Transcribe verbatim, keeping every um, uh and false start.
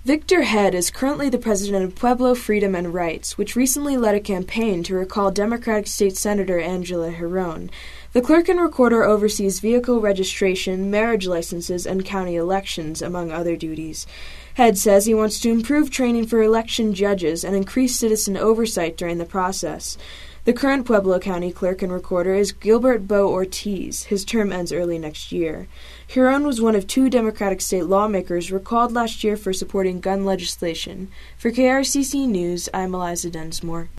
Victor Head is currently the president of Pueblo Freedom and Rights, which recently led a campaign to recall Democratic State Senator Angela Giron. The clerk and recorder oversees vehicle registration, marriage licenses, and county elections, among other duties. Head says he wants to improve training for election judges and increase citizen oversight during the process. The current Pueblo County clerk and recorder is Gilbert Bo Ortiz. His term ends early next year. Giron was one of two Democratic state lawmakers recalled last year for supporting gun legislation. For K R C C News, I'm Eliza Densmore.